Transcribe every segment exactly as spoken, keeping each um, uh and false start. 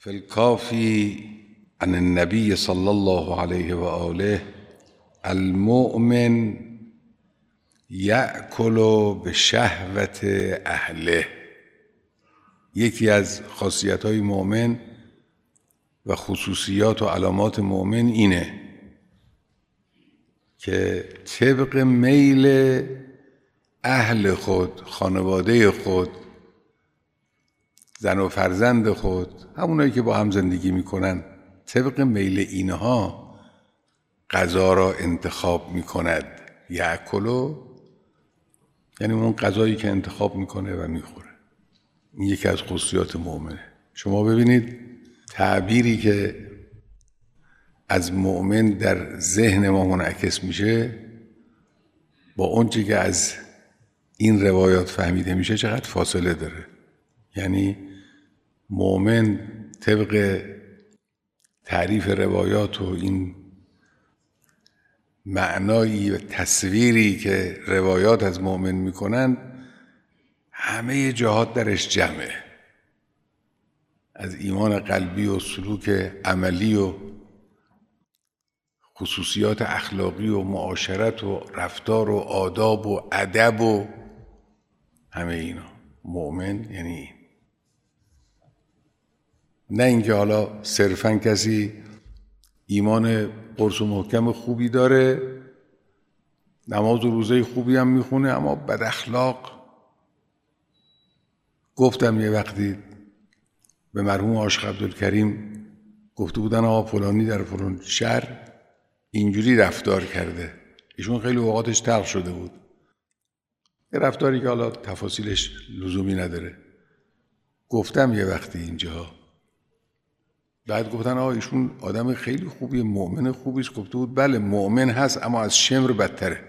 في الكافي عن النبي صلى الله عليه وآله المؤمن یأکل به شهوت اهله. یکی از خاصیت‌های مؤمن و خصوصیات و علامات مؤمن اینه که طبق میل اهل خود، خانواده خود، زن و فرزند خود، همونایی که با هم زندگی میکنن، طبق میل اینها غذا را انتخاب میکند. یأکلو یعنی اون غذایی که انتخاب میکنه و میخوره. این یکی از خصوصیات مؤمنه. شما ببینید تعبیری که از مؤمن در ذهن ما منعکس میشه با اون چیزی که از این روایات فهمیده میشه چقدر فاصله داره. یعنی مؤمن طبق تعریف روایات و این معنایی و تصویری که روایات از مؤمن میکنن همه جهات درش جمعه، از ایمان قلبی و سلوک عملی و خصوصیات اخلاقی و معاشرت و رفتار و آداب و ادب و همه اینا. مؤمن یعنی این. نه اینکه حالا صرفاً کسی ایمان قرص و محکم خوبی داره، نماز و روزه خوبی هم میخونه اما بد اخلاق. گفتم یه وقتی به مرحوم عاشق عبدالکریم گفته بودن آقا فلانی در فلان شهر اینجوری رفتار کرده، ایشون خیلی اوقاتش تلخ شده بود، یه رفتاری که حالا تفاصیلش لزومی نداره. گفتم یه وقتی اینجا، بعد گفتن آقا ایشون آدم خیلی خوبیه، مؤمن خوبیست. گفته بود بله مؤمن هست اما از شمر بدتره.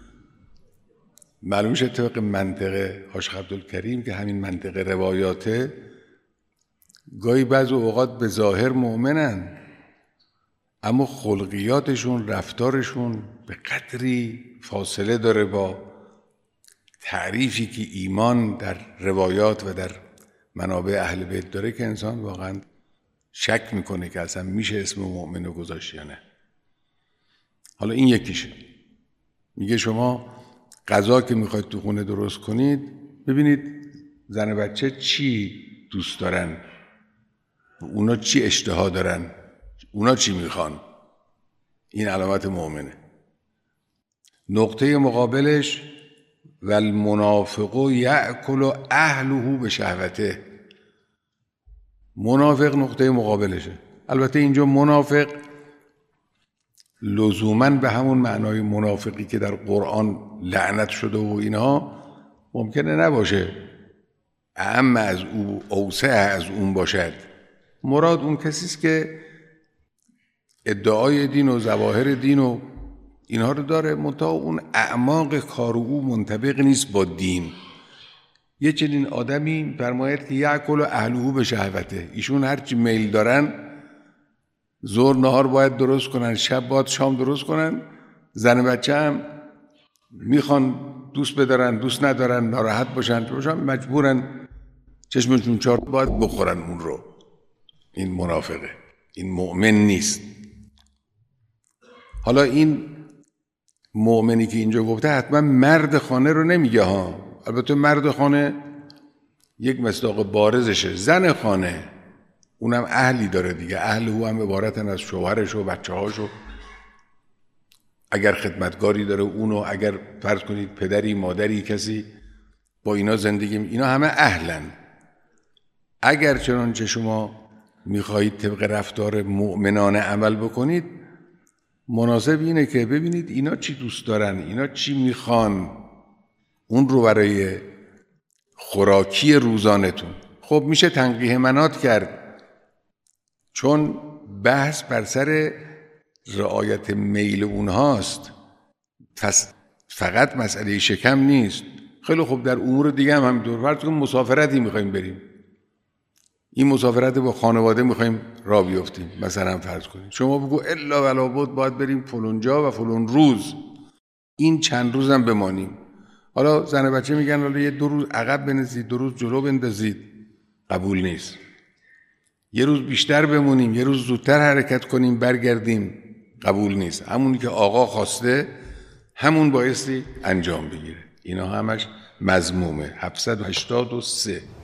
معلوم شد طبق منطقه عاشق عبدالکریم که همین منطقه روایاته، گاهی بعض اوقات به ظاهر مؤمنن اما خلقیاتشون، رفتارشون به قدری فاصله داره با تعریفی که ایمان در روایات و در منابع اهل بیت داره که انسان واقعا شک میکنه که اصلا میشه اسم مؤمن رو گذاشت یا نه. حالا این یکیشه. میگه شما غذا که میخواید تو خونه درست کنید ببینید زن و بچه چی دوست دارن، اونا چی اشتها دارن، اونا چی میخوان. این علامت مؤمنه. نقطه مقابلش و المنافق یأکل اهله به شهوته. منافق نقطه مقابلشه. البته اینجا منافق لزوماً به همون معنای منافقی که در قرآن لعنت شده و اینها ممکنه نباشه، اعم از او، اوسع از اون باشد. مراد اون کسیست که ادعای دین و ظواهر دین و اینها رو داره، منتها اون اعماق کار او منطبق نیست با دین. یه چنین آدمی فرماید که یأکل اهله به شهوته. ایشون هرچی میل دارن، ظهر نهار باید درست کنن، شب باید شام درست کنن، زن بچه هم میخوان دوست بدارن، دوست ندارن، ناراحت باشن باشن مجبورن، چشمشون چارت باید بخورن اون رو. این منافقه، این مؤمن نیست. حالا این مؤمنی که اینجا گفته حتما مرد خانه رو نمیگه ها. البته مرد خانه یک مصداق بارزشه. زن خانه اونم اهلی داره دیگه. اهل او هم عبارتن از شوهرش و بچه هاشو، اگر خدمتگاری داره اونو، اگر فرض کنید پدری، مادری، کسی با اینا زندگی، اینا همه اهلن. اگر چنانچه شما میخواهید طبق رفتار مؤمنانه عمل بکنید، مناسب اینه که ببینید اینا چی دوست دارن، اینا چی میخوان، اون رو برای خوراکی روزانتون. خب میشه تنقیح منات کرد، چون بحث بر سر رعایت میل اونهاست، پس فقط مسئله شکم نیست. خیلی خوب در امور دیگه هم همینطور. فرض کن مسافرتی میخوایم بریم، این مسافرت با خانواده میخوایم راه بیفتیم، مثلا فرض کنیم شما بگو الا ولا بد باید بریم فلان جا و فلان روز، این چند روزم بمانیم. حالا زن بچه میگن حالا یه دو روز عقب بنزید، دو روز جلو بندازید، قبول نیست. یه روز بیشتر بمونیم، یه روز زودتر حرکت کنیم برگردیم، قبول نیست. همونی که آقا خواسته همون بایستی انجام بگیره. اینا همش مذمومه. هفتصد و هشتاد و سه